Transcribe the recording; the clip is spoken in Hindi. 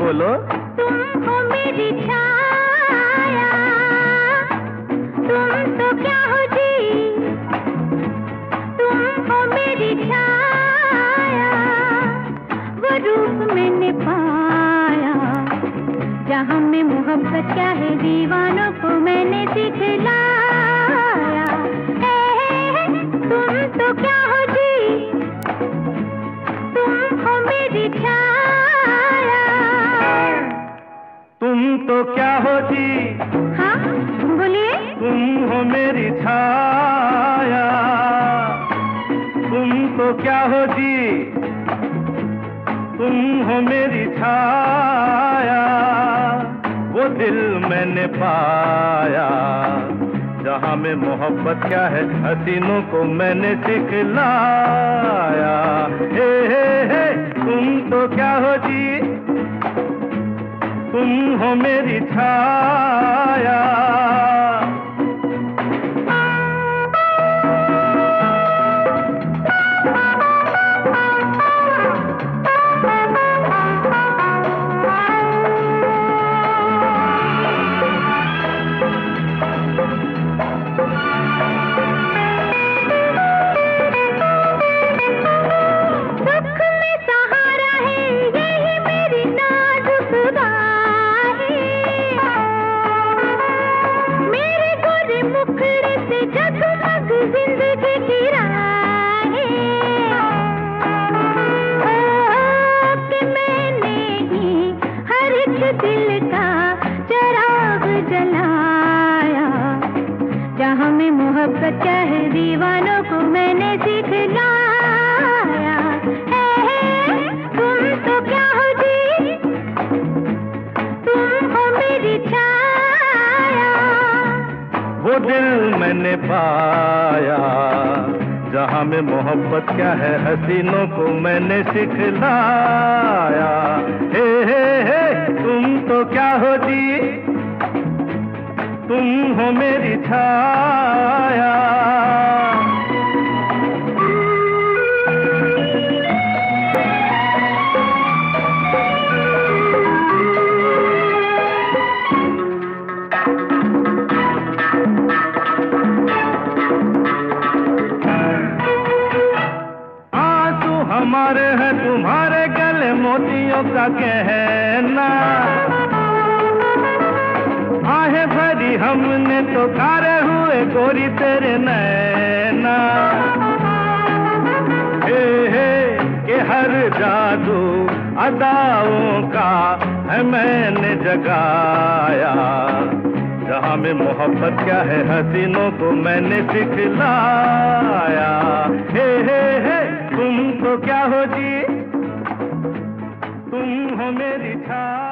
बोलो। तुम हो मेरी छाया, तुम तो क्या हो जी, तुम हो मेरी छाया, वो रूप मैंने पाया जहाँ में मोहब्बत क्या है दीवानों को मैंने दिखलाया। तुम तो क्या हो जी, तुम हो मेरी छाया। तुम तो क्या हो जी, हाँ बोलिए। तुम हो मेरी छाया, तुम तो क्या हो जी, तुम हो मेरी छाया, वो दिल मैंने पाया जहाँ में मोहब्बत क्या है हसीनों को मैंने सिखलाया। हे तुम तो क्या हो जी, तुम हो मेरी छाया। दिल का चराग जलाया जहाँ में मोहब्बत क्या है दीवानों को मैंने सिखलाया। तुम तो क्या हो जी, तुम हो मेरी छाया, वो दिल मैंने पाया जहाँ में मोहब्बत क्या है हसीनों को मैंने सिखलाया। हे तुम तो क्या हो जी, तुम हो मेरी छाया। हमारे हैं तुम्हारे गले मोतियों का गहना, आहे भरी हमने तो खारे हुए गोरी तेरे नैना। हे के हर जादू अदाओं का है मैंने जगाया जहाँ में मोहब्बत क्या है हसीनों को मैंने सिखलाया। हे तुम तो क्या हो जी, तुम हो मेरी छाया।